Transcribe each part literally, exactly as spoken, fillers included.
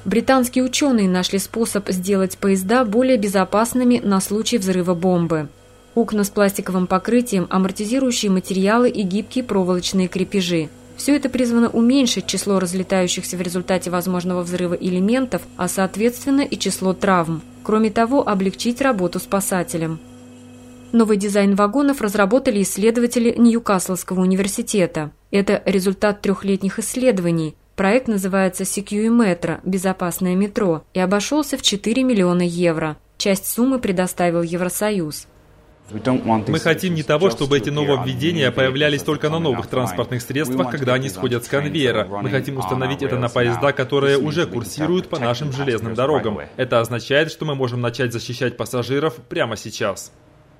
Британские ученые нашли способ сделать поезда более безопасными на случай взрыва бомбы. Окна с пластиковым покрытием, амортизирующие материалы и гибкие проволочные крепежи. Все это призвано уменьшить число разлетающихся в результате возможного взрыва элементов, а соответственно и число травм. Кроме того, облегчить работу спасателям. Новый дизайн вагонов разработали исследователи Ньюкаслского университета. Это результат трехлетних исследований. Проект называется Secure Metro – «Безопасное метро» и обошелся в четыре миллиона евро. Часть суммы предоставил Евросоюз. Мы хотим не того, чтобы эти нововведения появлялись только на новых транспортных средствах, когда они сходят с конвейера. Мы хотим установить это на поезда, которые уже курсируют по нашим железным дорогам. Это означает, что мы можем начать защищать пассажиров прямо сейчас.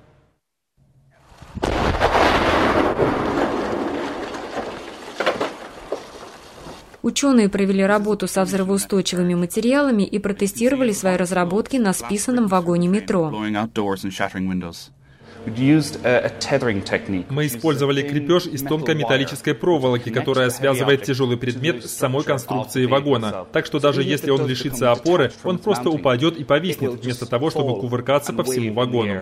Ученые провели работу со взрывоустойчивыми материалами и протестировали свои разработки на списанном вагоне метро. Мы использовали крепеж из тонкой металлической проволоки, которая связывает тяжелый предмет с самой конструкцией вагона. Так что даже если он лишится опоры, он просто упадет и повиснет, вместо того, чтобы кувыркаться по всему вагону.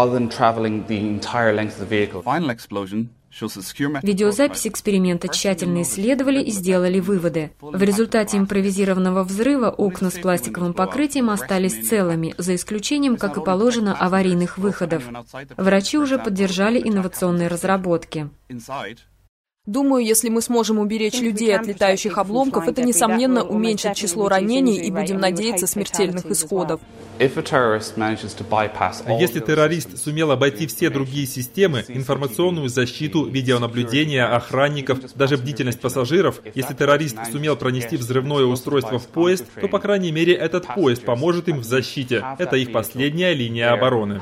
Видеозапись эксперимента тщательно исследовали и сделали выводы. В результате импровизированного взрыва окна с пластиковым покрытием остались целыми, за исключением, как и положено, аварийных выходов. Врачи уже поддержали инновационные разработки. Думаю, если мы сможем уберечь людей от летающих обломков, это, несомненно, уменьшит число ранений и, будем надеяться, смертельных исходов. Если террорист сумел обойти все другие системы, информационную защиту, видеонаблюдение, охранников, даже бдительность пассажиров, если террорист сумел пронести взрывное устройство в поезд, то, по крайней мере, этот поезд поможет им в защите. Это их последняя линия обороны.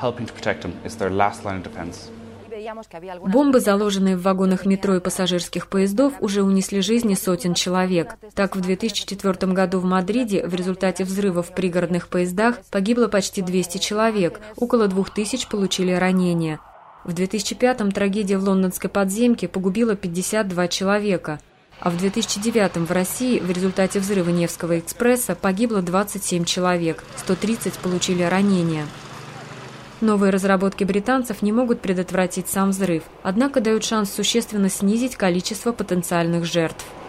Бомбы, заложенные в вагонах метро и пассажирских поездов, уже унесли жизни сотен человек. Так, в две тысячи четвёртом году в Мадриде в результате взрывов в пригородных поездах погибло почти двести человек, около двух тысяч получили ранения. В две тысячи пятом трагедия в лондонской подземке погубила пятьдесят два человека, а в две тысячи девятом в России в результате взрыва Невского экспресса погибло двадцать семь человек, сто тридцать получили ранения. Новые разработки британцев не могут предотвратить сам взрыв, однако дают шанс существенно снизить количество потенциальных жертв.